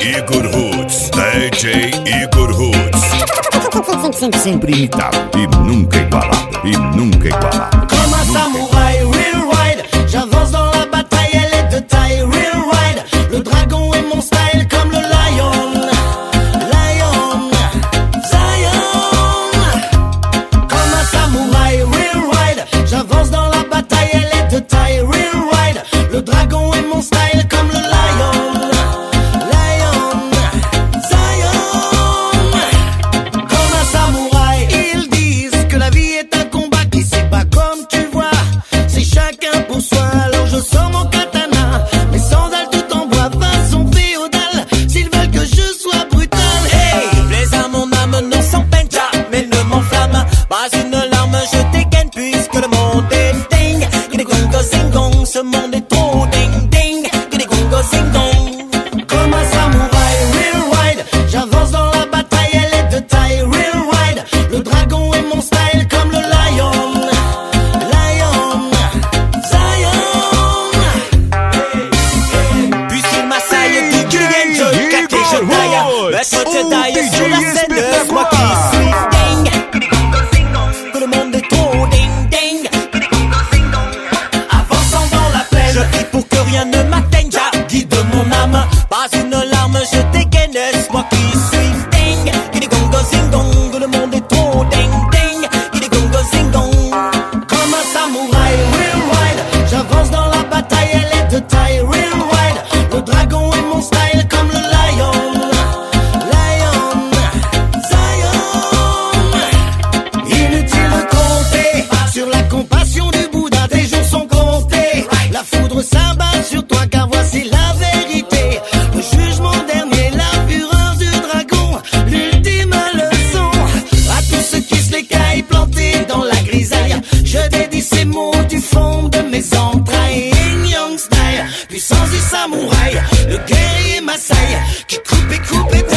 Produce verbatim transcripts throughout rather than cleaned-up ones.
Igor Roots, D J Igor Roots. Sempre imitado e nunca igualado, e nunca igualado. Comme un samouraï, real ride. J'avance dans la bataille, elle est de taille, real ride. Le dragon est mon style comme le lion. Lion, Zion. Comme un samouraï, real ride. J'avance dans la bataille, elle est de taille, real ride. Le dragon est mon style comme le lion. Lion, Zion. Comme un samouraï, ils disent que la vie est un combat qui se bat comme tu vois. C'est chacun pour soi, alors je sors mon katana. Mes sandales tout en bois, façon féodale. S'ils veulent que je sois brutal, hey! Plaise à mon âme, non sans peine, jamais ne m'enflamme. Pas une larme, je dégaine puisque le monde est ding. Giddy gongo zing gong, ce monde est trop ding ding. Giddy gongo zing gong. Comme un samouraï, real ride. J'avance dans la bataille, elle est de taille, real ride. Le dragon est mon style comme le lion. Lion, Zion. Puisqu'il m'assaille, dit qu'il vienne, je claque et je taille. Maître de taille sur la scène, moi qui suis ding. Giddy gongo zing gong, que le monde est trop ding ding. Giddy gongo zing gong. Avançant dans la plaine, Je prie pour que rien ne m'atteigne, guide mon âme. Pas une larme, je dégaine, moi qui suis ding. Giddy gongo zing gong, le monde est trop ding ding. Giddy gongo zing gong. comme un samouraï, real ride. J'avance dans la bataille, elle est de taille, real ride. Le dragon est mon style comme le lion. Lion, Zion. Inutile de compter sur la compassion du Bouddha, tes jours sont comptés. La foudre s'abat sur toi car voici la vérité. Le jugement dernier, la fureur du dragon, l'ultime leçon. À tous ceux qui se l'écaillent plantés dans la grisaille, je dédie ces mots du fond de mes entrailles. Yin Yang style, puissance du samouraï, le guerrier Maasai qui coupe et coupe et taille.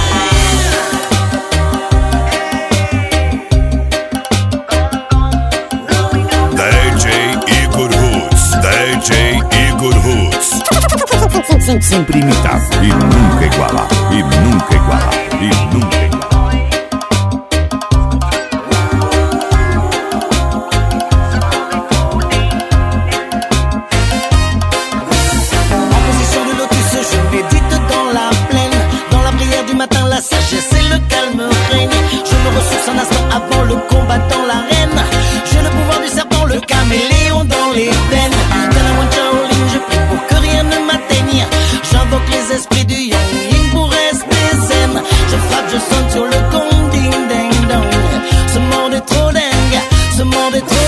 D J Igor Roots, D J Igor Roots. Sempre imitado e nunca igualado, e nunca igualado, e nunca igualado. En position de lotus, je médite dans la plaine. Dans la prière du matin, la sagesse et le calme règne. Je me ressource un instant avant le combat dans l'arène. J'ai le pouvoir du serpent, le caméléon dans les veines. Tanawan Shaolin, je prie pour que rien ne m'atteigne. J'invoque les esprits du Yang Yin pour rester zen. Je frappe, je sonne sur le gong, ding ding dong. Ce monde est trop dingue, ce monde est trop